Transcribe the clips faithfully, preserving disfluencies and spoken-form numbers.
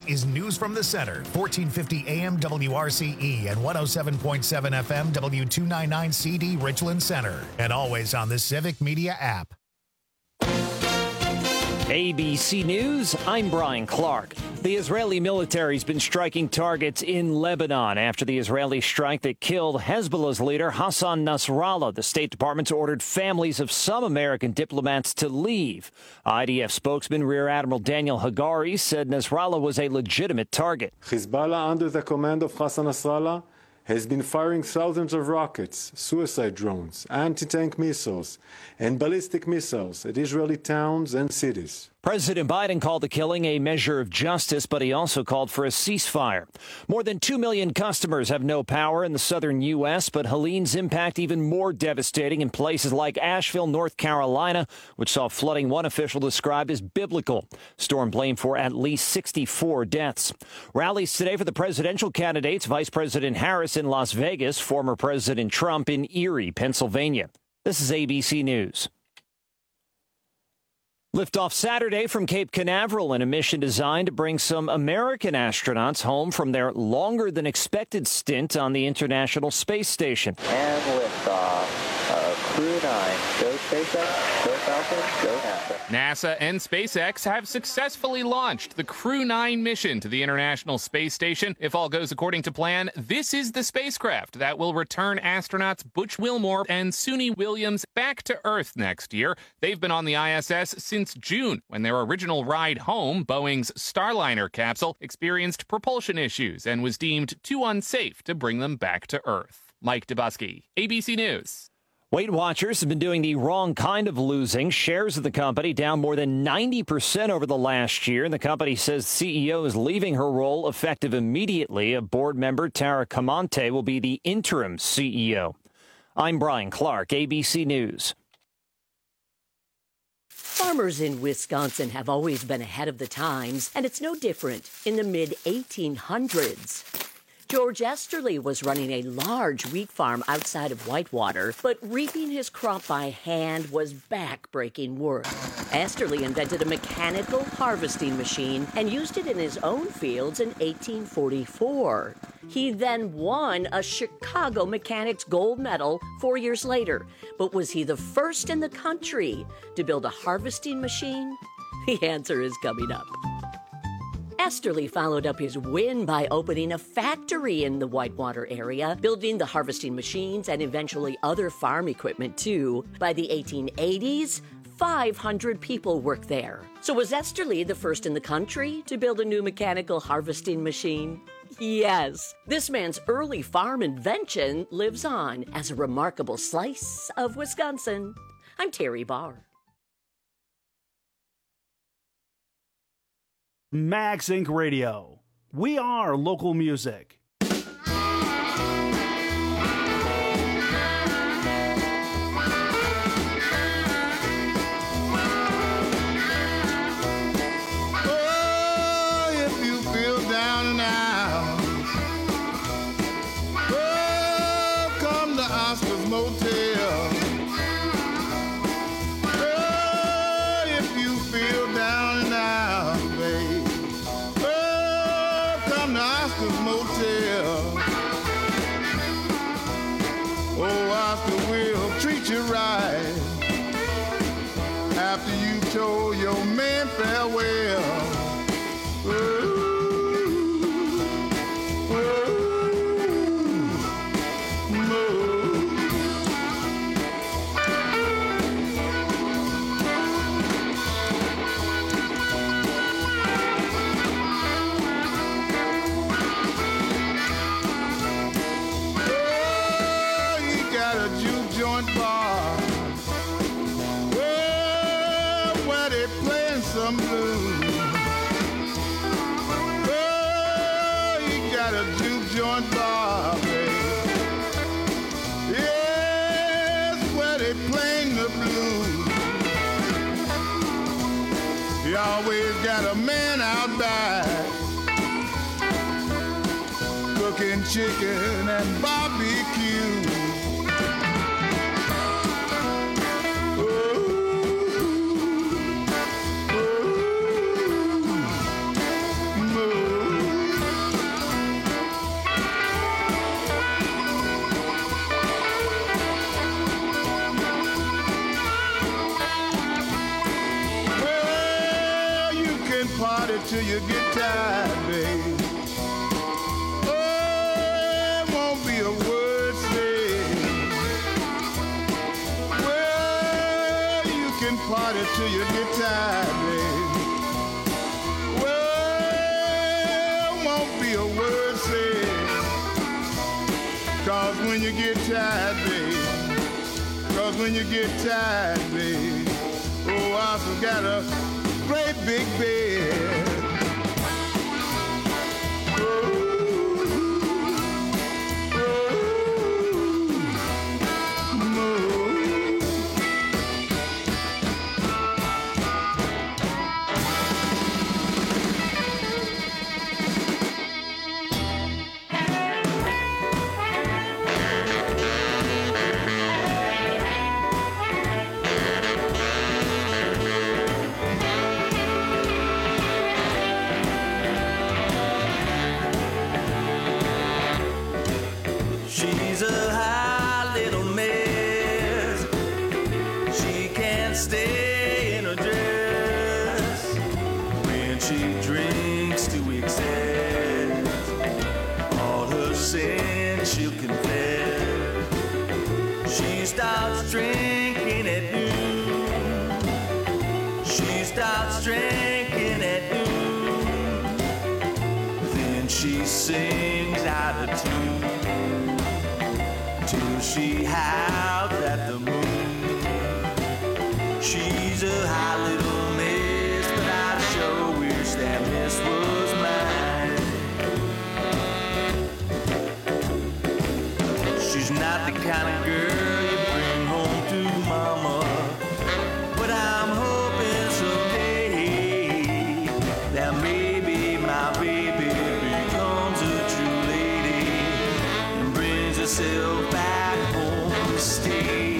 is News from the Center, fourteen fifty A M W R C E and one oh seven point seven F M W two ninety-nine C D Richland Center. And always on the Civic Media app. A B C News, I'm Brian Clark. The Israeli military's been striking targets in Lebanon after the Israeli strike that killed Hezbollah's leader Hassan Nasrallah. The State Department's ordered families of some American diplomats to leave. I D F spokesman Rear Admiral Daniel Hagari said Nasrallah was a legitimate target. Hezbollah, under the command of Hassan Nasrallah, has been firing thousands of rockets, suicide drones, anti-tank missiles, and ballistic missiles at Israeli towns and cities. President Biden called the killing a measure of justice, but he also called for a ceasefire. More than two million customers have no power in the southern U S, but Helene's impact even more devastating in places like Asheville, North Carolina, which saw flooding one official described as biblical. Storm blamed for at least sixty-four deaths. Rallies today for the presidential candidates, Vice President Harris in Las Vegas, former President Trump in Erie, Pennsylvania. This is A B C News. Liftoff Saturday from Cape Canaveral in a mission designed to bring some American astronauts home from their longer-than-expected stint on the International Space Station. And liftoff. Uh, Crew nine. Go SpaceX, go Falcon, go NASA. NASA and SpaceX have successfully launched the Crew nine mission to the International Space Station. If all goes according to plan, this is the spacecraft that will return astronauts Butch Wilmore and Suni Williams back to Earth next year. They've been on the I S S since June, when their original ride home, Boeing's Starliner capsule, experienced propulsion issues and was deemed too unsafe to bring them back to Earth. Mike Dubusky, A B C News. Weight Watchers have been doing the wrong kind of losing. Shares of the company down more than ninety percent over the last year. And the company says the C E O is leaving her role effective immediately. A board member, Tara Camonte, will be the interim C E O. I'm Brian Clark, A B C News. Farmers in Wisconsin have always been ahead of the times, and it's no different in the mid eighteen hundreds. George Esterly was running a large wheat farm outside of Whitewater, but reaping his crop by hand was back-breaking work. Esterly invented a mechanical harvesting machine and used it in his own fields in eighteen forty-four. He then won a Chicago Mechanics Gold Medal four years later. But was he the first in the country to build a harvesting machine? The answer is coming up. Esterly followed up his win by opening a factory in the Whitewater area, building the harvesting machines and eventually other farm equipment too. By the eighteen eighties, five hundred people worked there. So was Esterly the first in the country to build a new mechanical harvesting machine? Yes. This man's early farm invention lives on as a remarkable slice of Wisconsin. I'm Terry Barr. Max Inc Radio. We are local music. Told your man farewell. Ooh, ooh, ooh. Oh, he got a juke joint bar. Some blues. Oh, he got a juke joint bar, baby. Yes, where they playing the blues. He always got a man out back cooking chicken and barbecue. Move. till you get tired, babe. Oh, it won't be a word said. Well, you can party till you get tired, babe. Well, it won't be a word said. Cause when you get tired, babe, cause when you get tired, babe, oh, I forgot a great big bed. She's a high little mess. She can't stay in her dress. When she drinks to excess, all her sins she'll confess. She starts drinking at noon. She starts drinking at noon. Then she sings out of tune till she howls at the moon. She's a high little miss, but I sure wish that miss was mine. She's not the kind of girl you bring home to mama, but I'm hoping someday that maybe my baby becomes a true lady and brings herself back home to stay.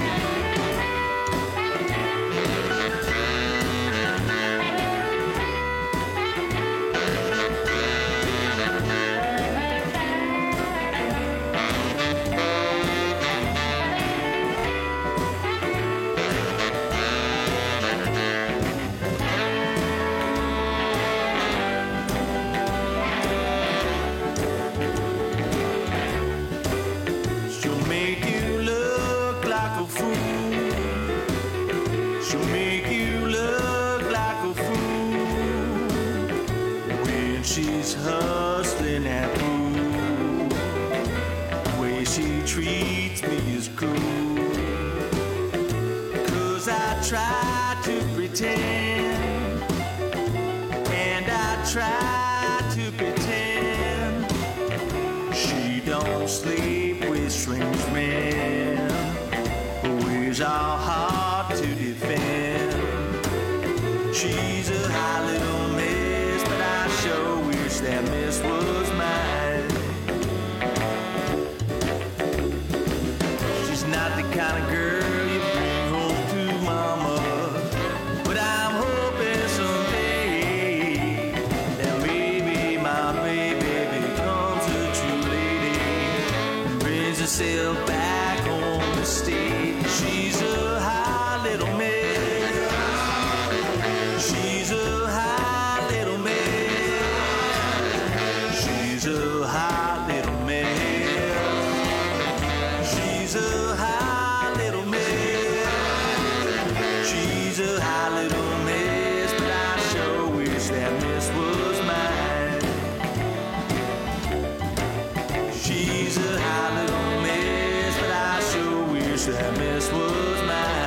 She'll make you look like a fool. She'll make you look like a fool when she's hustling at pool. The way she treats me is cruel. Cause I try to pretend, and I try to pretend she don't sleep with strange men. Her ways are hard to defend. She's a high little miss, but I sure wish that miss was mine. She's not the kind of girl you bring home to mama, but I'm hoping someday that maybe my baby becomes a true lady and brings herself back home to stay. She's a high little miss. She's a high little miss. She's a high little miss. She's a high little miss. She's a high little miss, but I sure wish that miss was mine. She's a high little miss, but I sure wish that miss was mine.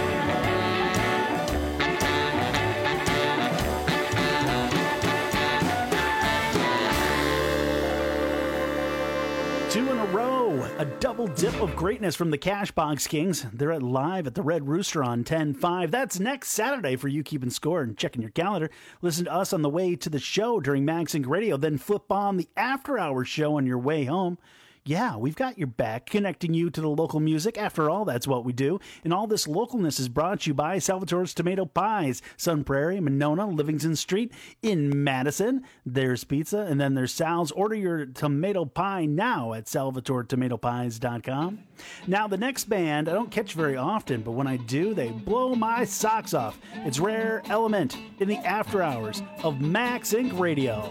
Two in a row, a double dip of greatness from the Cashbox Kings. They're at live at the Red Rooster on ten five. That's next Saturday for you keeping score and checking your calendar. Listen to us on the way to the show during Max Inc. Radio, then flip on the after-hours show on your way home. Yeah, we've got your back, connecting you to the local music. After all, that's what we do. And all this localness is brought to you by Salvatore's Tomato Pies, Sun Prairie, Monona, Livingston Street in Madison. There's pizza, and then there's Sal's. Order your tomato pie now at salvatore tomato pies dot com. Now, the next band I don't catch very often, but when I do, they blow my socks off. It's Rare Element in the after hours of Max Inc Radio.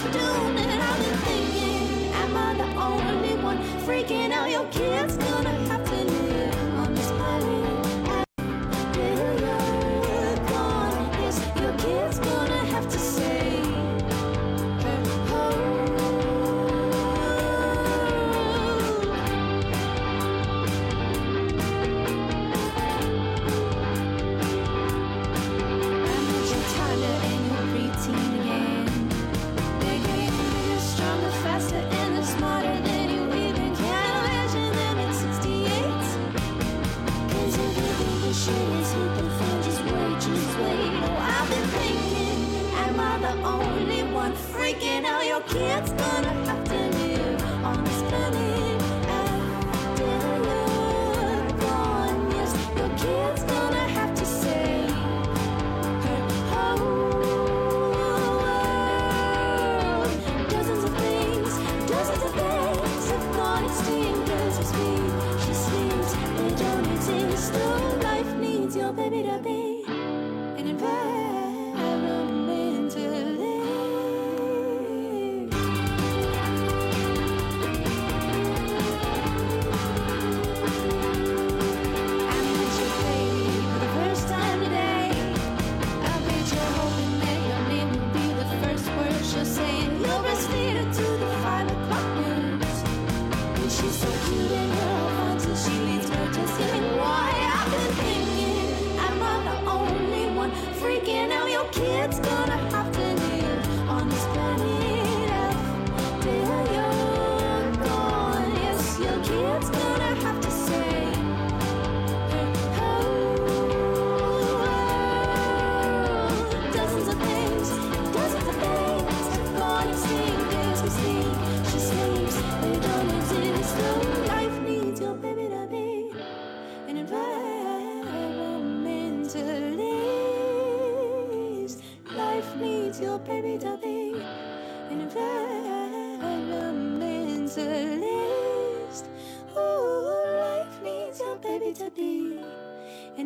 she's doing it. I've been thinking, am I the only one freaking out? Your kid's gonna have to live on this planet till you're gone. Yes, your kid's gonna have to say her home. I met your toddler and your preteen again. Bigger, bigger, stronger, faster, and they're smarter than you even can imagine them at sixty-eight. Cause if you think the shit is hit, then fine, just wait, just wait. Oh, I've been thinking, am I the only one freaking out? Your kid's gonna have to live on this planet after you're gone. Yes, your kid's gonna have to say her whole world. Dozens of things, dozens of things have gone extinct as we speak. She sleeps, they don't exist. Oh, life needs your baby to be an environmentalist. I met your baby for the first time today. I bet you're hoping that your name will be the first word she'll say, and you'll breastfeed her to the five o'clock news. And she's so cute and you're fun till she leaves protesting. Why? I've been thinking, am I the only one freaking out? Your kid's gonna have to live on this planet after you're gone. Yes, your kid's gonna have to say her whole world. Dozens of things, dozens of things have gone extinct as we speak. She sleeps, they don't exist. Oh, life needs your baby to be an environmentalist. Life needs your baby to be an environmentalist. Ooh, life needs your baby to be an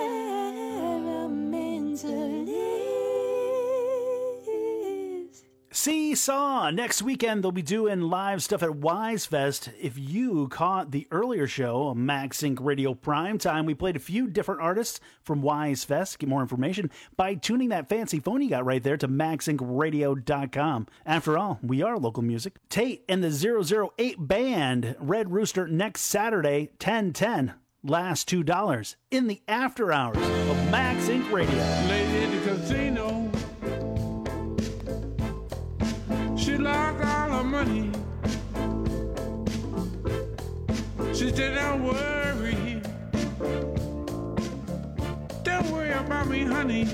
environmentalist. Seesaw. Next weekend, they'll be doing live stuff at Wise Fest. If you caught the earlier show, MagSync Radio Prime Time, we played a few different artists from Wise Fest. Get more information by tuning that fancy phone you got right there to mag sync radio dot com. After all, we are local music. Tate and the zero zero eight Band, Red Rooster, next Saturday, ten ten. Last two dollars in the after hours of MagSync Radio. Lady at the casino, she lost all her money. She said, don't worry, don't worry about me, honey.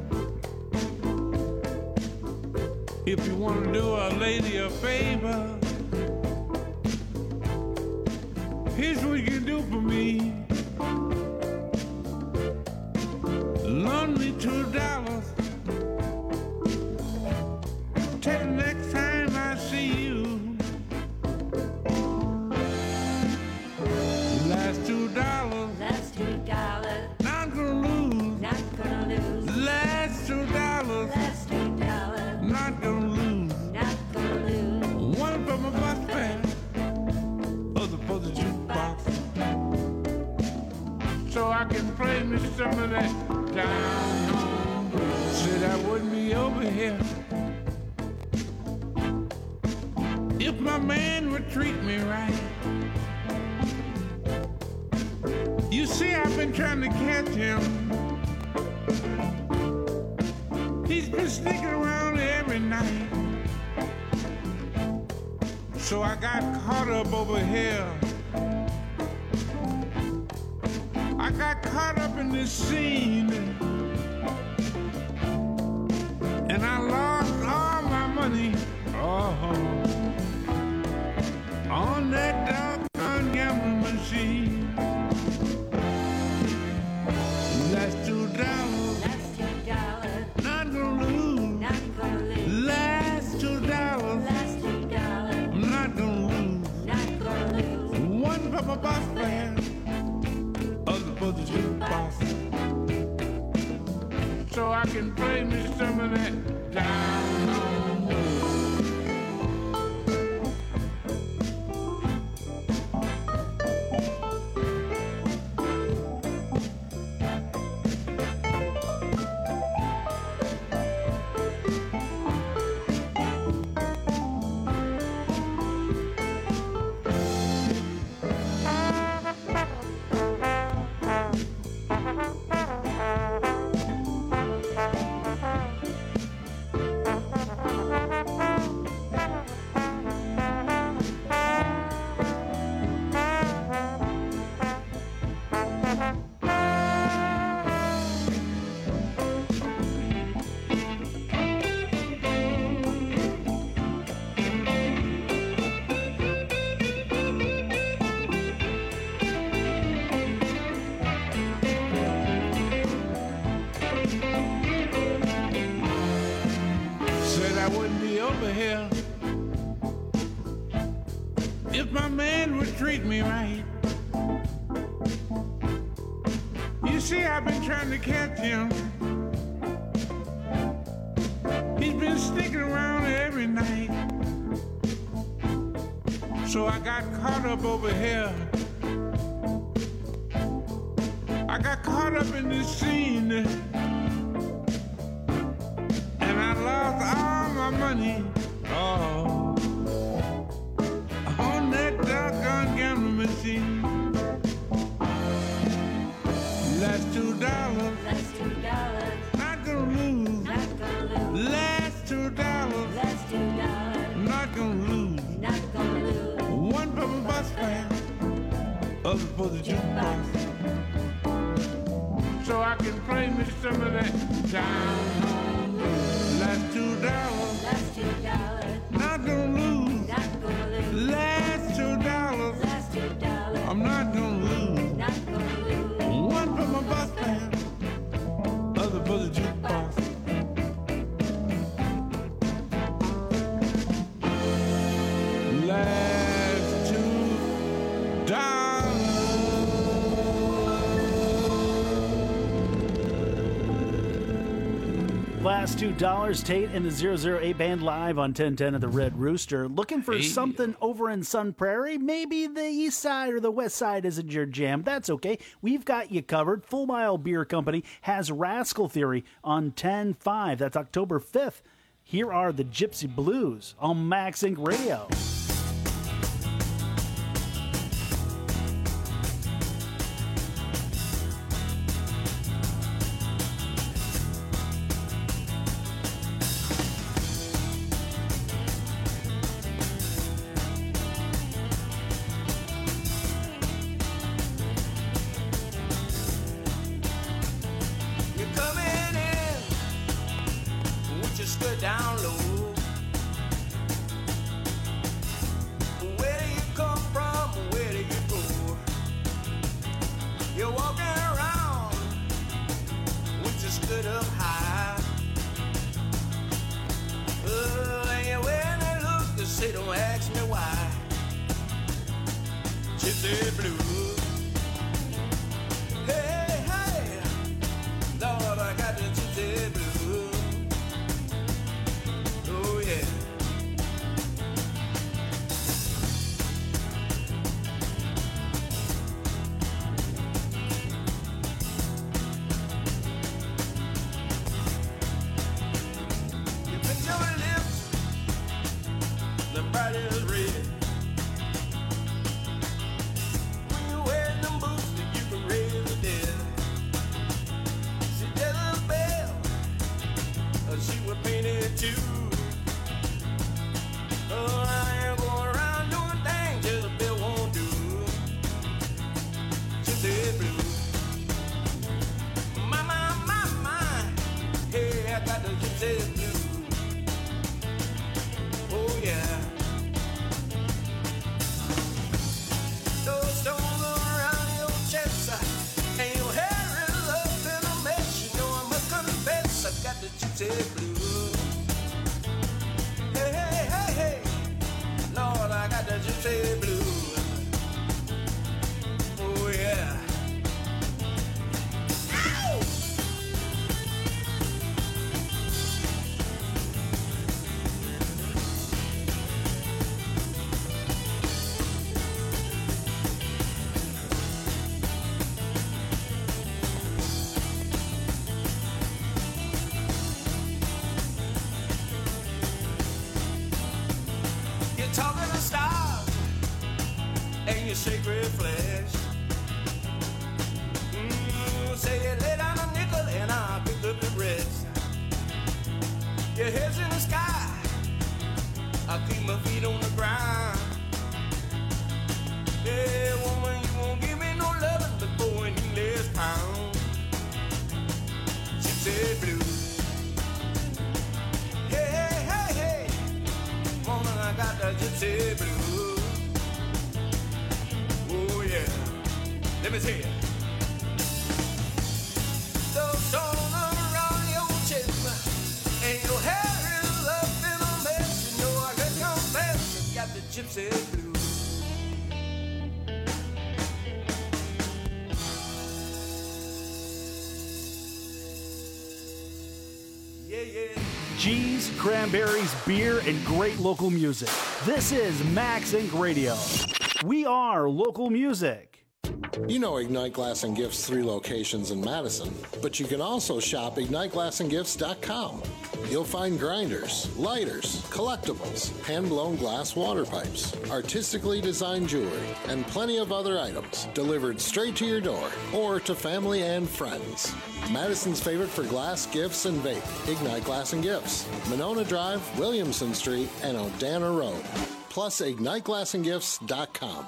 If you want to do a lady a favor, here's what you can do for me. Loan me two dollars. Till the next time I see you. Last two dollars. Last two dollars, Not gonna lose. not gonna lose. Last two dollars. Last two dollars, Not gonna lose. not gonna lose. One for my bus fare, other for the jukebox, so I can play me some of that down home blues. Said I wouldn't be over here if my man would treat me right. You see, I've been trying to catch him. He's been sneaking around every night. So I got caught up over here. I got caught up in this scene, and I lost all my money. Oh, on that doggone gambling machine. Last two dollars, Last two dollars, not gonna lose. not gonna lose. Last two dollars, Last two dollars, I'm not gonna lose. not gonna lose. One for my bus fare, other for the jukebox, so I can play me some of that down home blues. here. If my man would treat me right. You see, I've been trying to catch him. He's been sticking around every night. So I got caught up over here. I got caught up in this scene. And I lost all my money. Oh, on that doggone gambling machine. Last two dollars. Last two dollars. Not gonna lose. Not gonna lose. Last two dollars. Last two dollars. Not gonna lose. Not gonna lose. One for my bus fare, other for the jukebox. So I can play me some of that down home. Last two dollars. Last two dollars. Not gonna lose. Not gonna lose. Last two dollars. Last two dollars. I'm not gonna lose. Not gonna lose. One for my bus fare, other for the jukebox. Last two dollars. Last two dollars, Tate and the zero zero eight band live on ten ten at the Red Rooster. Looking for Hey. something over in Sun Prairie? Maybe the east side or the west side isn't your jam. That's okay. We've got you covered. Full Mile Beer Company has Rascal Theory on ten five. That's October fifth. Here are the Gypsy Blues on Max Inc Radio. You're coming in with your skirt down low. Where do you come from? Where do you go? You're walking around with your skirt up high. Oh, and you're wearing that look to say, don't ask me why. Gypsy blues. Hey, hey, Lord, I got the gypsy blues. Oh, yeah. You put your lips, the brightest red. When you wear them boots that you can raise the dead. She did a bell, uh, she was painted too. Oh, I ain't going around doing things till the bell won't do. Gypsy blue. My, my, my, my. Hey, I got the gypsy blue. Oh, yeah. Those stones around your chest, uh, and your hair is up in a mess. You know I must confess, I got the gypsy blues. Hey, hey, hey, hey, Lord, I got the gypsy blues. Oh, yeah. Ow! You're talking to stars and your sacred flesh. Mm, say you lay down a nickel and I'll pick up the rest. Your head's in the sky, I keep my feet on the ground. Yeah, woman, you won't give me no loving before any less pound. Gypsy blues. Hey, hey, hey, hey. Woman, I got the gypsy blues. Oh, yeah. Let me see it. Those stones around your chest, and your hair is up in a mess. You know Cheese, cranberries, beer, and great local music. This is Max Inc Radio. We are local music. You know Ignite Glass and Gifts' three locations in Madison, but you can also shop ignite glass and gifts dot com. You'll find grinders, lighters, collectibles, hand-blown glass water pipes, artistically designed jewelry, and plenty of other items delivered straight to your door or to family and friends. Madison's favorite for glass, gifts, and vape, Ignite Glass and Gifts, Monona Drive, Williamson Street, and Odana Road. Plus ignite glass and gifts dot com.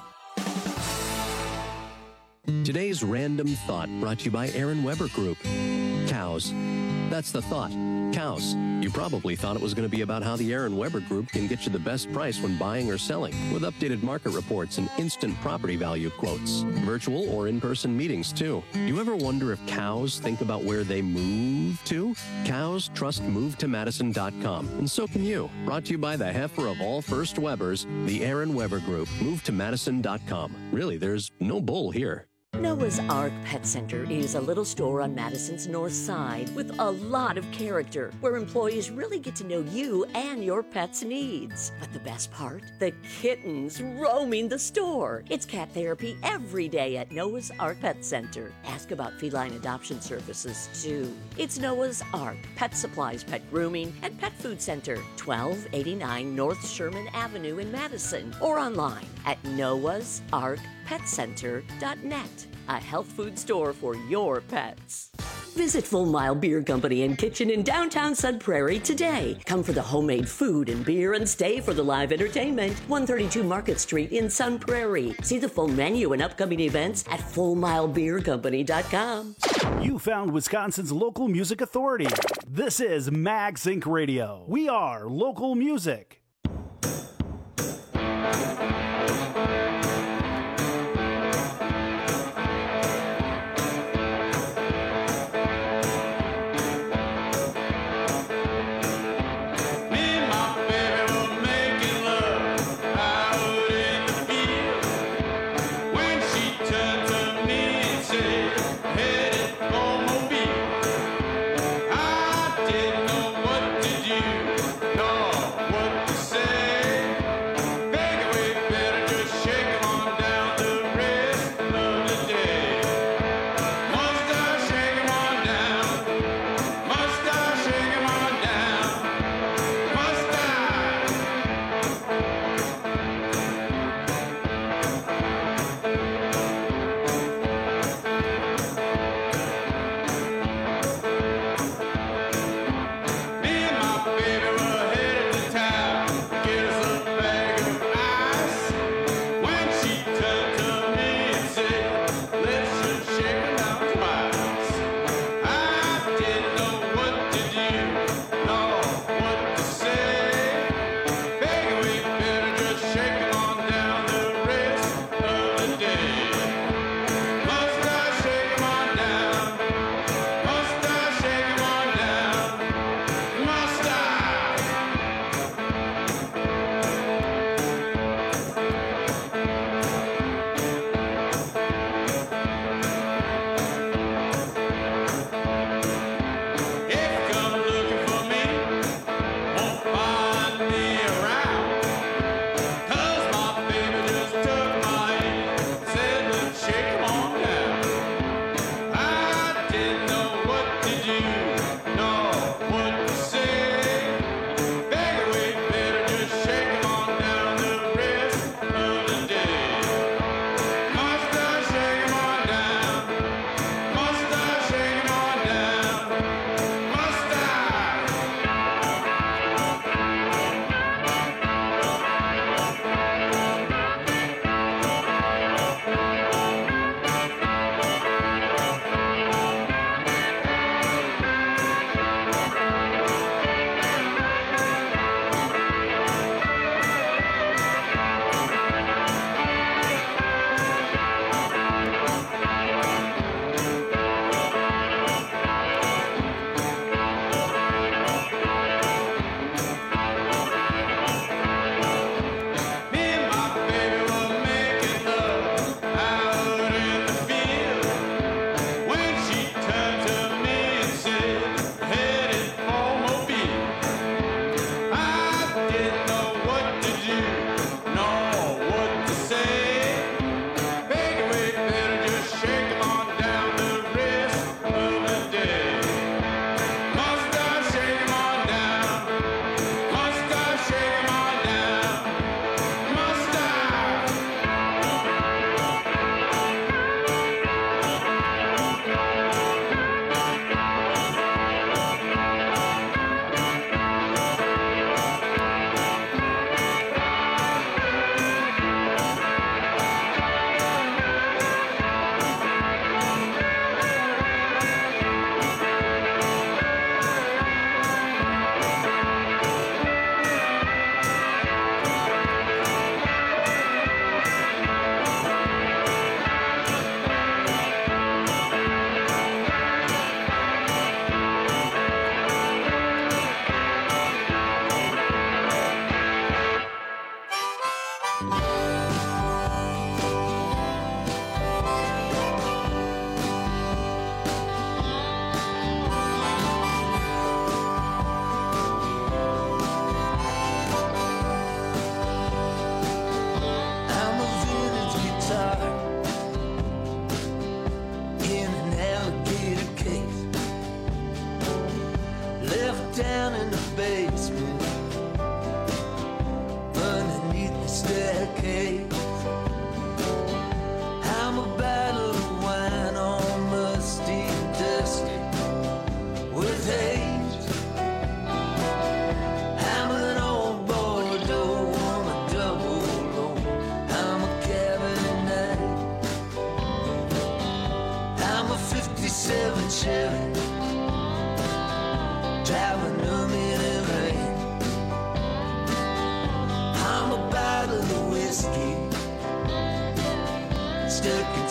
Today's Random Thought brought to you by Aaron Weber Group. Cows. That's the thought. Cows. You probably thought it was going to be about how the Aaron Weber Group can get you the best price when buying or selling, with updated market reports and instant property value quotes. Virtual or in-person meetings, too. Do you ever wonder if cows think about where they move to? Cows trust move to madison dot com, and so can you. Brought to you by the heifer of all First Webers, the Aaron Weber Group. move to madison dot com. Really, there's no bull here. Noah's Ark Pet Center is a little store on Madison's north side with a lot of character, where employees really get to know you and your pet's needs. But the best part? The kittens roaming the store. It's cat therapy every day at Noah's Ark Pet Center. Ask about feline adoption services, too. It's Noah's Ark Pet Supplies, Pet Grooming, and Pet Food Center, twelve eighty-nine North Sherman Avenue in Madison, or online at noahs ark pet center dot net. A health food store for your pets. Visit Full Mile Beer Company and Kitchen in downtown Sun Prairie today. Come for the homemade food and beer and stay for the live entertainment. one thirty-two Market Street in Sun Prairie. See the full menu and upcoming events at full mile beer company dot com. You found Wisconsin's local music authority. This is Max Inc Radio. We are local music. What to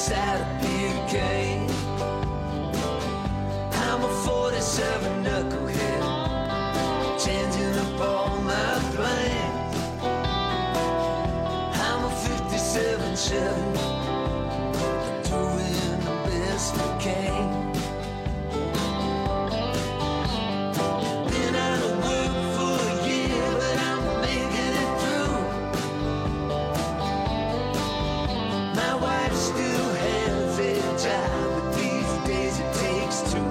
inside a beer can. I'm a forty-seven knucklehead, changing up all my plans. I'm a fifty-seven Chevy, doing the best I can. Been out of work for a year, but I'm making it through. My wife still has a job, but these days it takes two.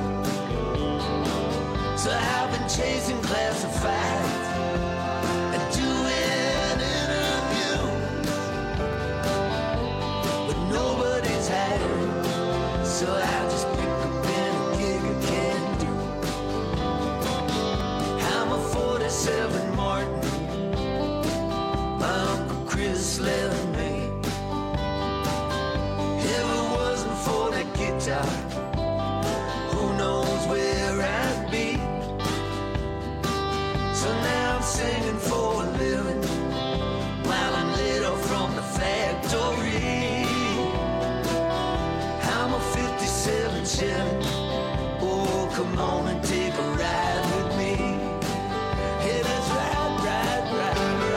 So I've been chasing classifieds and doing interviews, but nobody's hiring, so I just pick up any gig I can do. I'm a forty-seven Martin, my Uncle Chris left me. If it wasn't for that guitar, who knows where I'd be. So now I'm singing for a living while I'm laid off from the factory. I'm a fifty-seven Chevy, oh come on and take a ride with me. Yeah, that's right, right, right,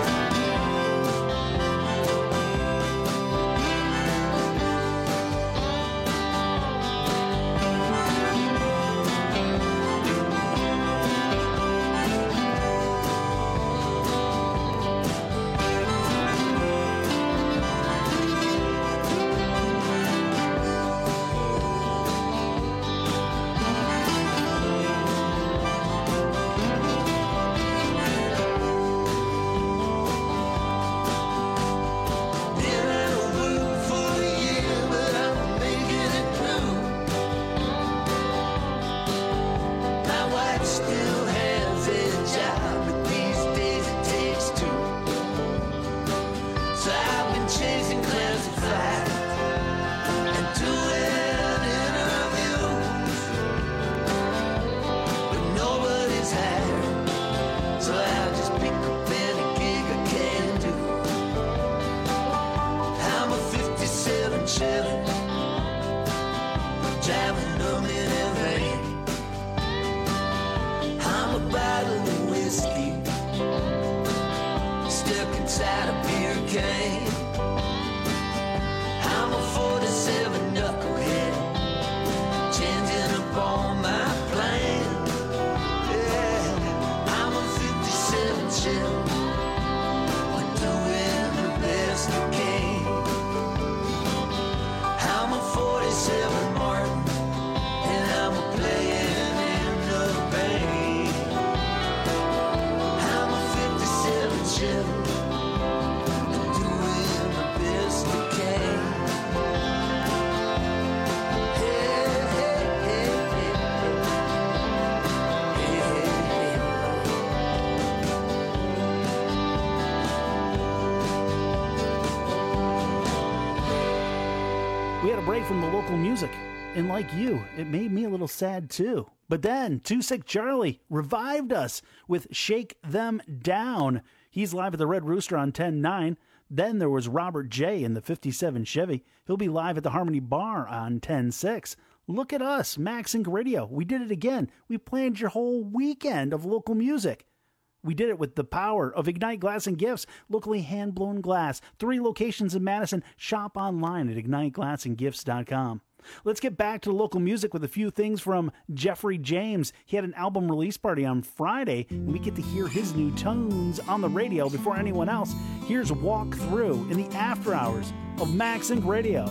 From the local music, and like you, it made me a little sad too. But then Too Sick Charlie revived us with Shake Them Down. He's live at the Red Rooster on ten nine. Then there was Robert J in the fifty-seven Chevy. He'll be live at the Harmony Bar on ten six. Look at us, Max Inc Radio. We did it again. We planned your whole weekend of local music. We did it with the power of Ignite Glass and Gifts, locally hand-blown glass. Three locations in Madison. Shop online at ignite glass and gifts dot com. Let's get back to local music with a few things from Jeffrey James. He had an album release party on Friday, and we get to hear his new tunes on the radio before anyone else. Here's Walk Through in the after hours of Max Inc Radio.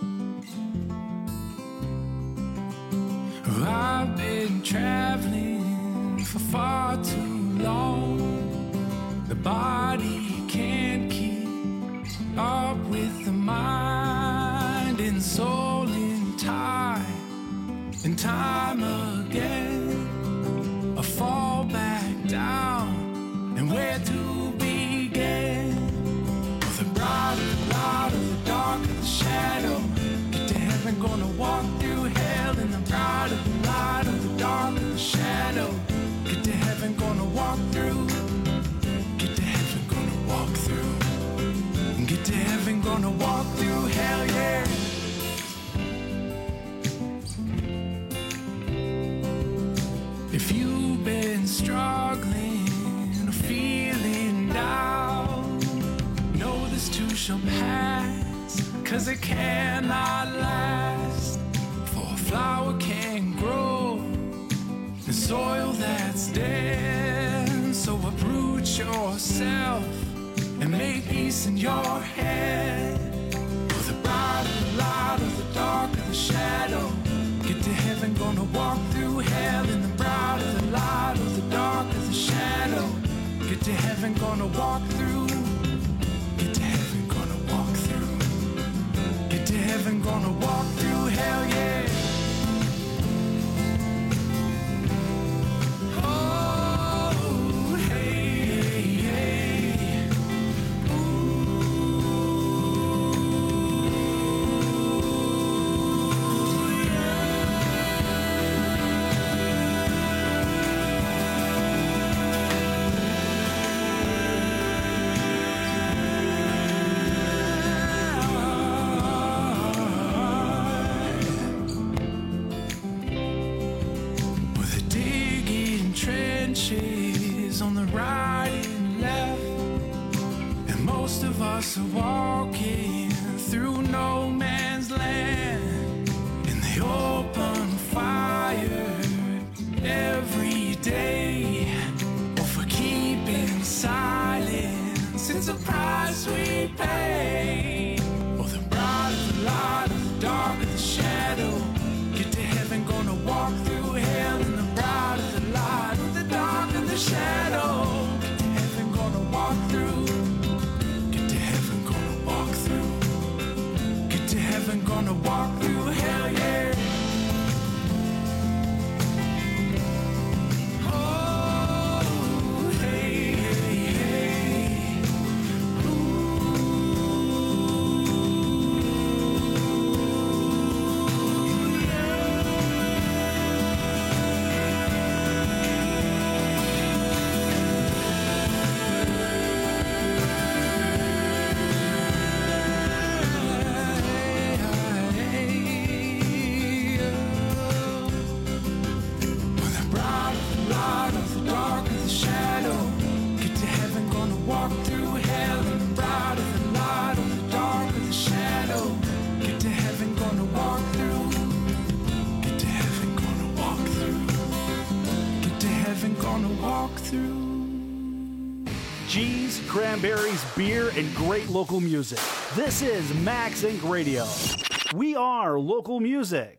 I've been traveling for far too long. The body can't keep up with the mind and soul in time and time again. I fall back down, and where to begin? With the bright of the light of the dark of the shadow, get to heaven, gonna walk through hell. In the bright of the light of the dark of the shadow, get to heaven, gonna walk through. Get to heaven, gonna walk through. Get to heaven, gonna walk through hell, yeah. struggling or feeling down, know this too shall pass, cause it cannot last. For a flower can grow in soil that's dead, so uproot yourself and make peace in your head. For the bright of the light, of the dark of the shadow, get to heaven, gonna walk through hell. In the bright of the light, of the dark of the shadow, get to heaven, gonna walk through. Get to heaven, gonna walk through. Get to heaven, gonna walk through hell, yeah. Oh, hey, hey, hey. On the right and left, and most of us are walking through no man's land in the open fire every day, or for keeping silence, it's a price we pay. Or the bright of the light, of the dark of the shadow, get to heaven, gonna walk through hell. In the bright of the light, of the dark of the shadow, get to heaven, gonna walk through. Get to heaven, gonna walk through. Get to heaven, gonna walk through hell, yeah. Oh, hey, hey, hey. Cheese, cranberries, beer, and great local music. This is Max Inc Radio. We are local music.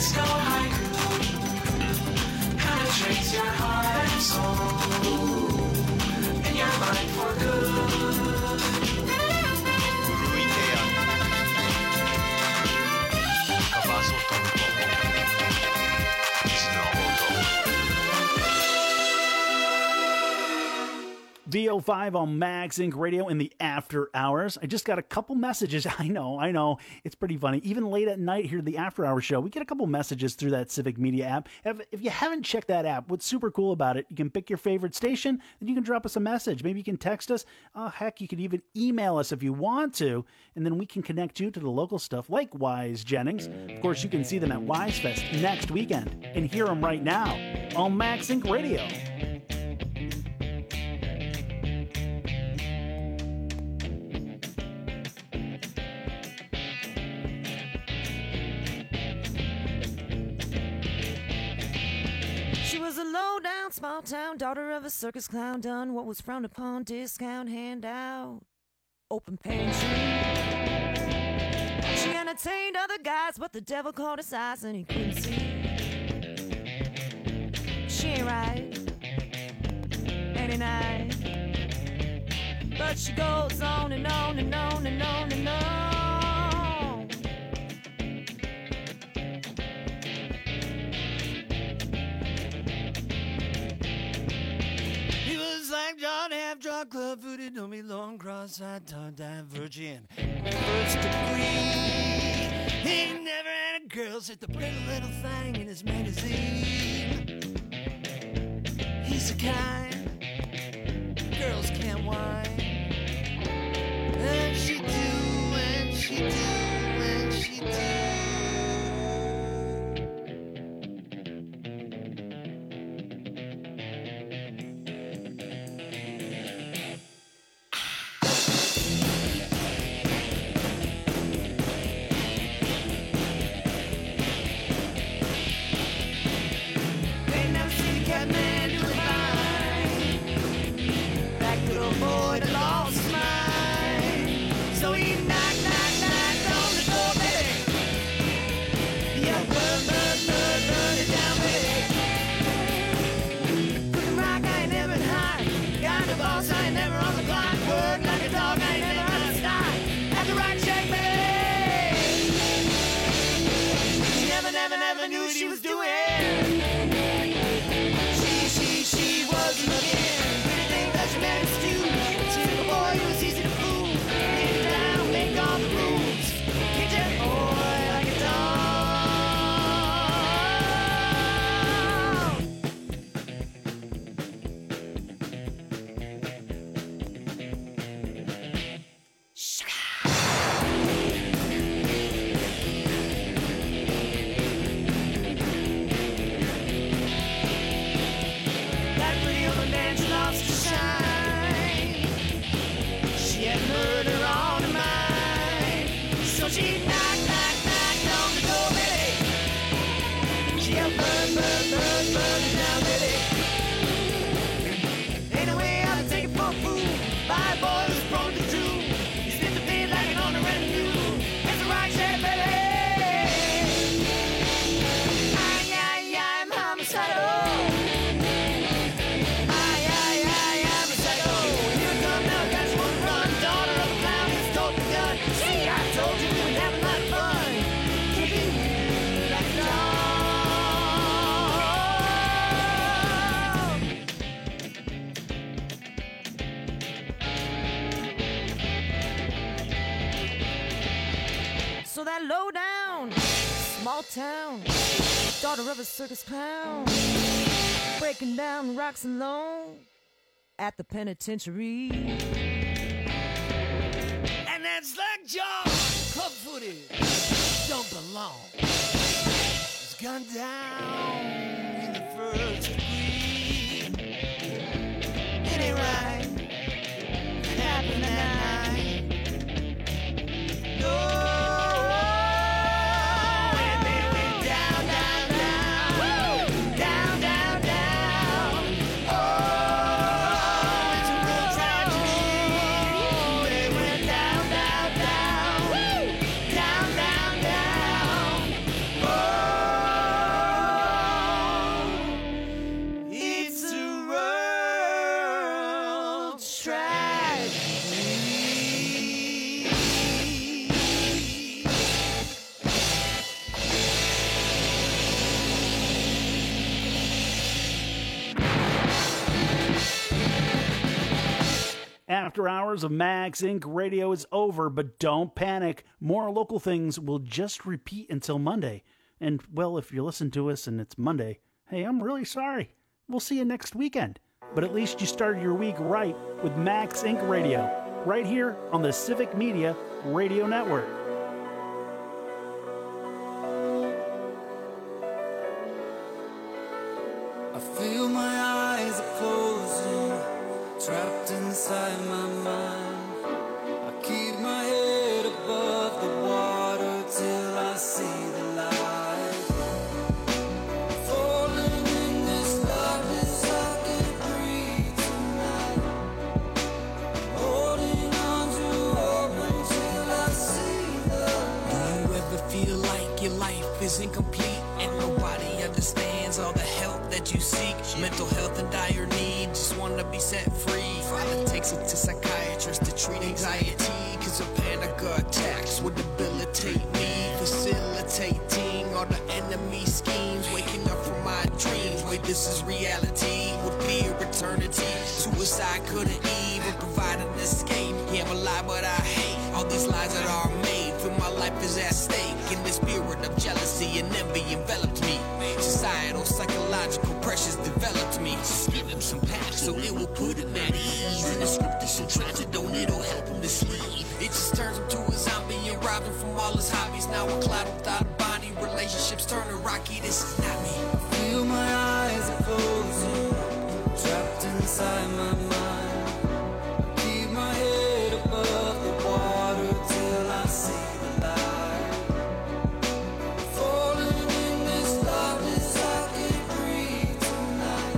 disco haiku penetrates your heart and soul, and your mind for good. Ruitea. Kavaso Tonko. V O five on Max Inc Radio in the after hours. I just got a couple messages. I know, I know. It's pretty funny. Even late at night here at the after hour show, we get a couple messages through that Civic Media app. If, if you haven't checked that app, what's super cool about it, you can pick your favorite station, then you can drop us a message. Maybe you can text us. Oh, heck, you could even email us if you want to, and then we can connect you to the local stuff like Wise Jennings. Of course, you can see them at Wise Fest next weekend and hear them right now on Max Inc Radio. Low-down, small-town, daughter of a circus clown, done what was frowned upon, discount handout, open pantry. She entertained other guys, but the devil caught his eyes and he couldn't see. She ain't right any night, but she goes on and on and on and on and on. Like John half drunk, club footed, don't be long, cross-eyed, tongue-tied, virgin. First degree. He never had a girl, sit the pretty little thing in his magazine. He's the kind girls can't whine. And she do, and she do, and she do. Town, daughter of a circus clown, breaking down rocks alone at the penitentiary. And that's like John, club footed, don't belong. It's gone down in the first degree. It ain't right, it happened that night. No. Oh After hours of Max Incorporated. Radio is over, but don't panic. More local things will just repeat until Monday. And, well, if you listen to us and it's Monday, hey, I'm really sorry. We'll see you next weekend. But at least you started your week right with Max Incorporated. Radio, right here on the Civic Media Radio Network. I feel my eyes are closing, trapped inside my mind. Keep my head above the water till I see the light. Falling in this darkness, I can't breathe tonight. Holding on to hope until I see the light. Do you ever feel like your life is incomplete and nobody understands all the help that you seek? Mental health in dire need, just wanna be set free. Father takes it to psychiatrists to treat anxiety, cause a panic attacks would debilitate me. Facilitating all the enemy schemes, waking up from my dreams. Wait, this is reality with fear eternity. Suicide couldn't even provide an escape. Yeah, I'm alive but I hate all these lies that are made. Feel my life is at stake, and the spirit of jealousy and envy enveloped me. Societal, psychological pressures developed me. Just give him some patch so it will put him at ease. And the script is so tragic, don't it'll help him to sleep. It just turns him to a zombie and robbed him from all his hobbies. Now a cloud without a body, relationships turning rocky. This is not me. I feel my eyes are closing, trapped inside my mind. I keep my head above the water till I see the light. Falling in this darkness, I can't breathe tonight.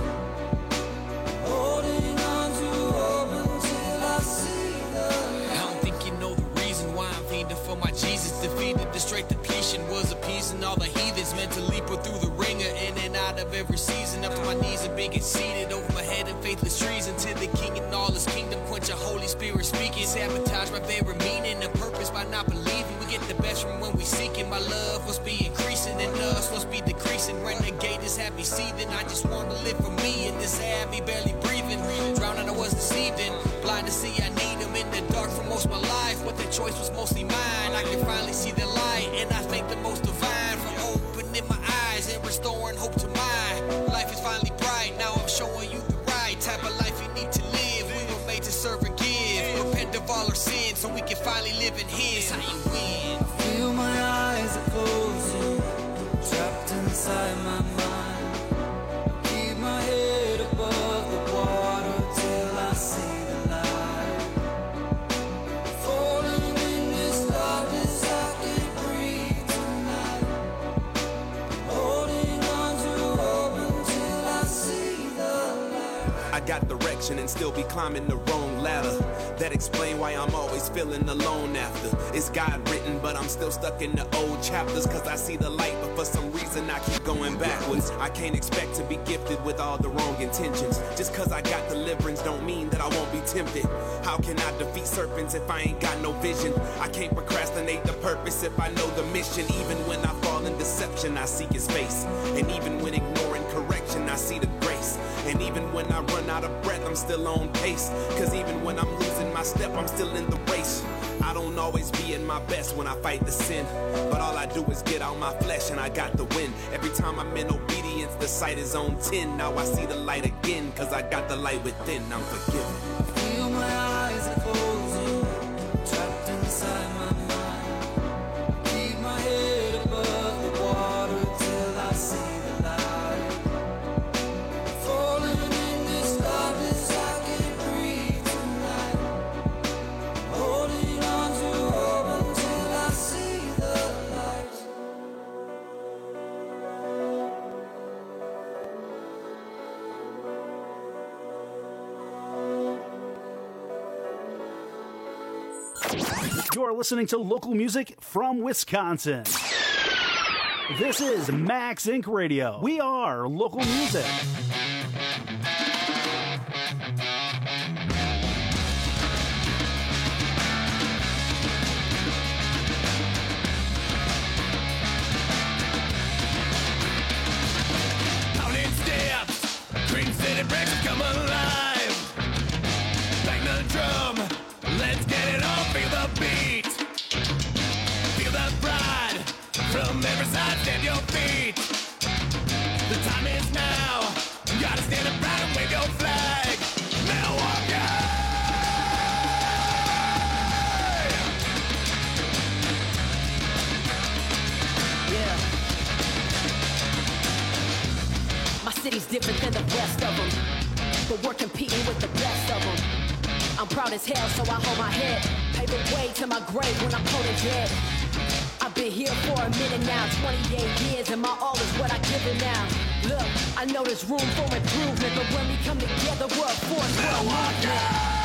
Holding on to hope until I see the light. I don't think you know the reason why I'm fiending for my Jesus. Defeated the straight depletion, was appeasing all the heathens. Meant to leap her through the ringer, in and out of every season. Up to my knees and being conceited, over my head in faithless treason. To the king and all his kingdom, quench a Holy Spirit speaking. Sabotage my very meaning and purpose by not believing. We get the best from when we seek it. My love must be increasing and us must be decreasing. Renegade is happy seething. I just want to live for me in this heavy, barely breathing. Drowning, I was deceived in. Blind to see I need him in the dark for most of my life. But the choice was mostly mine. I can finally see the light, and I thank the most divine for opening my eyes and restoring hope to mine. Life is finally bright. Now I'm showing you the right type of life you need to live. We were made to serve and give. Repent of all our sins so we can finally live in His. How you win. I feel my eyes are closing, trapped inside my mind. I keep my head above the water till I see the light. Falling in this darkness, I can't breathe tonight. Holding on to hope until I see the light. I got direction and still be climbing the wrong ladder. That explain why I'm always feeling alone after. It's God written, but I'm still stuck in the old chapters. Cause I see the light, but for some reason I keep going backwards. I can't expect to be gifted with all the wrong intentions. Just cause I got deliverance don't mean that I won't be tempted. How can I defeat serpents if I ain't got no vision? I can't procrastinate the purpose if I know the mission. Even when I fall in deception, I seek His face. And even when ignoring correction, I see the grace. And even when I run out of breath, I'm still on pace. Cause even when I'm losing my step, I'm still in the race. I don't always be in my best when I fight the sin, but all I do is get out my flesh and I got the win. Every time I'm in obedience, the sight is on ten. Now I see the light again, cause I got the light within. I'm forgiven. I feel my eyes are closing, trapped inside my mind. Keep my head above the water till I see the light. Falling in this darkness, I can't breathe tonight. Holding on to hope until I see the light. You're listening to local music from Wisconsin. This is Max Incorporated. Radio. We are local music. Pounding steps, Green City bricks come alive. Bang the drum. your feet. The time is now. You gotta stand up proud and wave your flag. Milwaukee! Yeah. My city's different than the rest of them, but we're competing with the best of them. I'm proud as hell, so I hold my head. Pave the way to my grave when I'm cold and dead. I've been here for a minute now, twenty-eight years, and my all is what I give it now. Look, I know there's room for improvement, but when we come together, we're a force for a movement.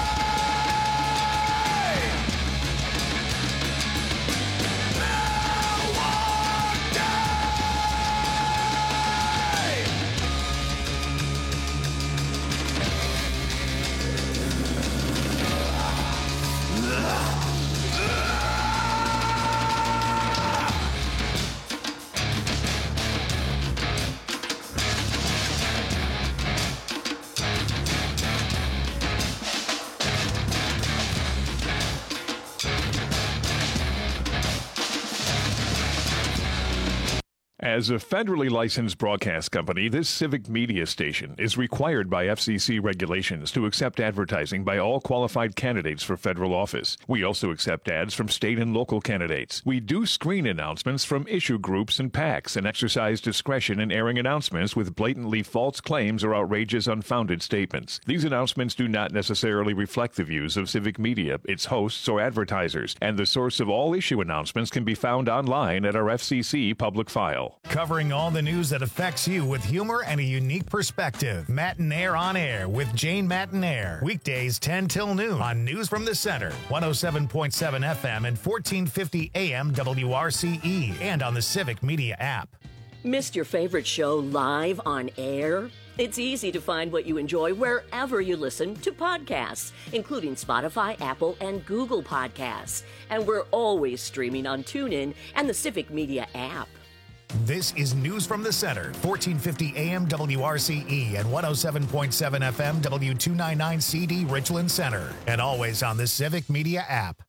As a federally licensed broadcast company, this civic media station is required by F C C regulations to accept advertising by all qualified candidates for federal office. We also accept ads from state and local candidates. We do screen announcements from issue groups and PACs and exercise discretion in airing announcements with blatantly false claims or outrageous, unfounded statements. These announcements do not necessarily reflect the views of civic media, its hosts, or advertisers, and the source of all issue announcements can be found online at our F C C public file. Covering all the news that affects you with humor and a unique perspective. Mattinaire on Air with Jane Mattinaire. Weekdays ten till noon on News from the Center. one oh seven point seven F M and fourteen fifty A M W R C E. And on the Civic Media app. Missed your favorite show live on air? It's easy to find what you enjoy wherever you listen to podcasts, including Spotify, Apple, and Google Podcasts. And we're always streaming on TuneIn and the Civic Media app. This is News from the Center, fourteen fifty A M W R C E and one oh seven point seven F M W two ninety-nine C D Richland Center. And always on the Civic Media app.